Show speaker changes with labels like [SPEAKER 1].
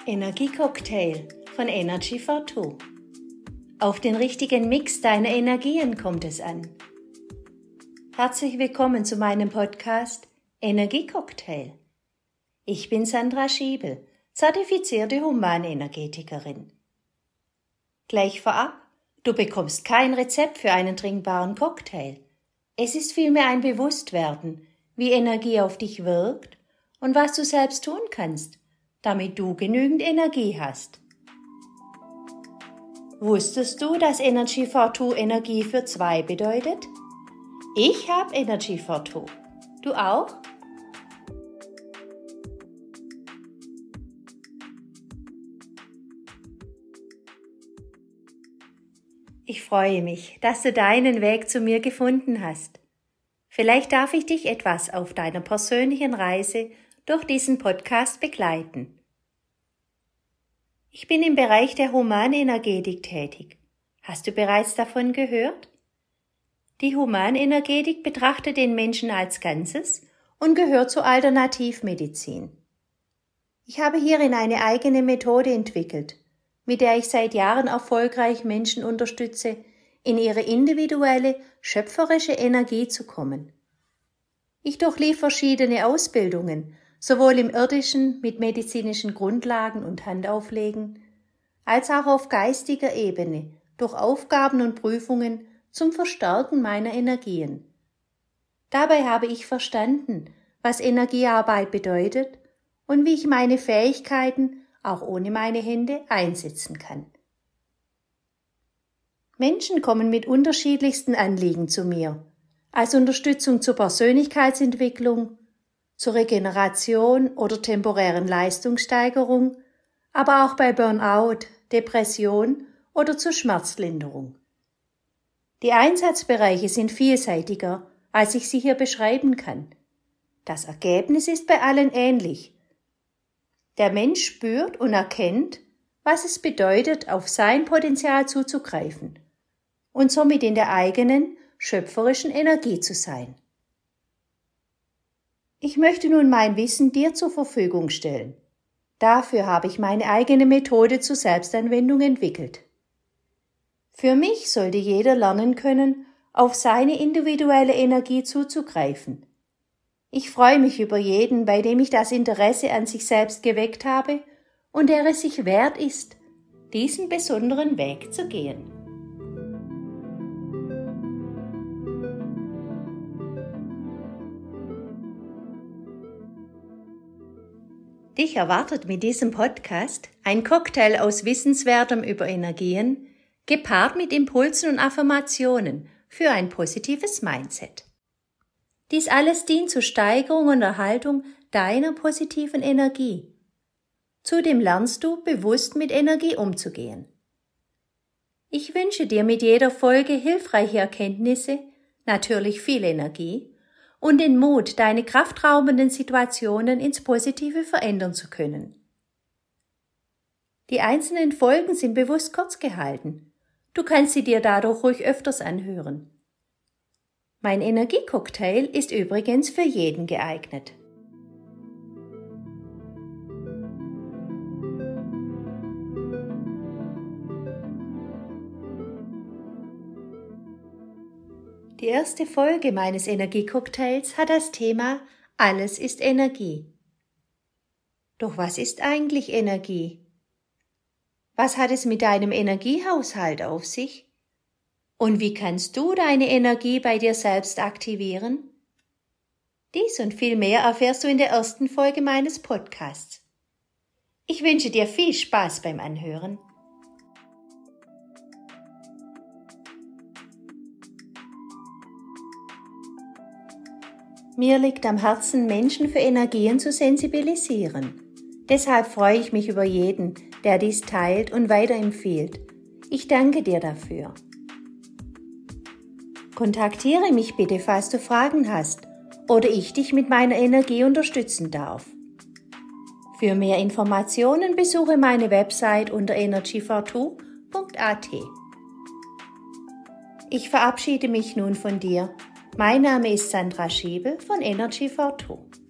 [SPEAKER 1] Energiecocktail von Energy for Two. Auf den richtigen Mix deiner Energien kommt es an. Herzlich willkommen zu meinem Podcast Energiecocktail. Ich bin Sandra Schiebel, zertifizierte Humanenergetikerin. Gleich vorab, du bekommst kein Rezept für einen trinkbaren Cocktail. Es ist vielmehr ein Bewusstwerden, wie Energie auf dich wirkt und was du selbst tun kannst, damit du genügend Energie hast. Wusstest du, dass Energy for Two Energie für zwei bedeutet? Ich habe Energy for Two. Du auch? Ich freue mich, dass du deinen Weg zu mir gefunden hast. Vielleicht darf ich dich etwas auf deiner persönlichen Reise durch diesen Podcast begleiten. Ich bin im Bereich der Humanenergetik tätig. Hast du bereits davon gehört? Die Humanenergetik betrachtet den Menschen als Ganzes und gehört zur Alternativmedizin. Ich habe hierin eine eigene Methode entwickelt, mit der ich seit Jahren erfolgreich Menschen unterstütze, in ihre individuelle, schöpferische Energie zu kommen. Ich durchlief verschiedene Ausbildungen, sowohl im Irdischen mit medizinischen Grundlagen und Handauflegen, als auch auf geistiger Ebene durch Aufgaben und Prüfungen zum Verstärken meiner Energien. Dabei habe ich verstanden, was Energiearbeit bedeutet und wie ich meine Fähigkeiten auch ohne meine Hände einsetzen kann. Menschen kommen mit unterschiedlichsten Anliegen zu mir, als Unterstützung zur Persönlichkeitsentwicklung, zur Regeneration oder temporären Leistungssteigerung, aber auch bei Burnout, Depression oder zur Schmerzlinderung. Die Einsatzbereiche sind vielseitiger, als ich sie hier beschreiben kann. Das Ergebnis ist bei allen ähnlich. Der Mensch spürt und erkennt, was es bedeutet, auf sein Potenzial zuzugreifen und somit in der eigenen, schöpferischen Energie zu sein. Ich möchte nun mein Wissen dir zur Verfügung stellen. Dafür habe ich meine eigene Methode zur Selbstanwendung entwickelt. Für mich sollte jeder lernen können, auf seine individuelle Energie zuzugreifen. Ich freue mich über jeden, bei dem ich das Interesse an sich selbst geweckt habe und der es sich wert ist, diesen besonderen Weg zu gehen. Dich erwartet mit diesem Podcast ein Cocktail aus Wissenswertem über Energien, gepaart mit Impulsen und Affirmationen für ein positives Mindset. Dies alles dient zur Steigerung und Erhaltung deiner positiven Energie. Zudem lernst du, bewusst mit Energie umzugehen. Ich wünsche dir mit jeder Folge hilfreiche Erkenntnisse, natürlich viel Energie, und den Mut, deine kraftraubenden Situationen ins Positive verändern zu können. Die einzelnen Folgen sind bewusst kurz gehalten. Du kannst sie dir dadurch ruhig öfters anhören. Mein Energiecocktail ist übrigens für jeden geeignet. Die erste Folge meines Energiecocktails hat das Thema Alles ist Energie. Doch was ist eigentlich Energie? Was hat es mit deinem Energiehaushalt auf sich? Und wie kannst du deine Energie bei dir selbst aktivieren? Dies und viel mehr erfährst du in der ersten Folge meines Podcasts. Ich wünsche dir viel Spaß beim Anhören. Mir liegt am Herzen, Menschen für Energien zu sensibilisieren. Deshalb freue ich mich über jeden, der dies teilt und weiterempfiehlt. Ich danke dir dafür. Kontaktiere mich bitte, falls du Fragen hast oder ich dich mit meiner Energie unterstützen darf. Für mehr Informationen besuche meine Website unter energyfor2.at. Ich verabschiede mich nun von dir. Mein Name ist Sandra Schiebel von Energy for Two.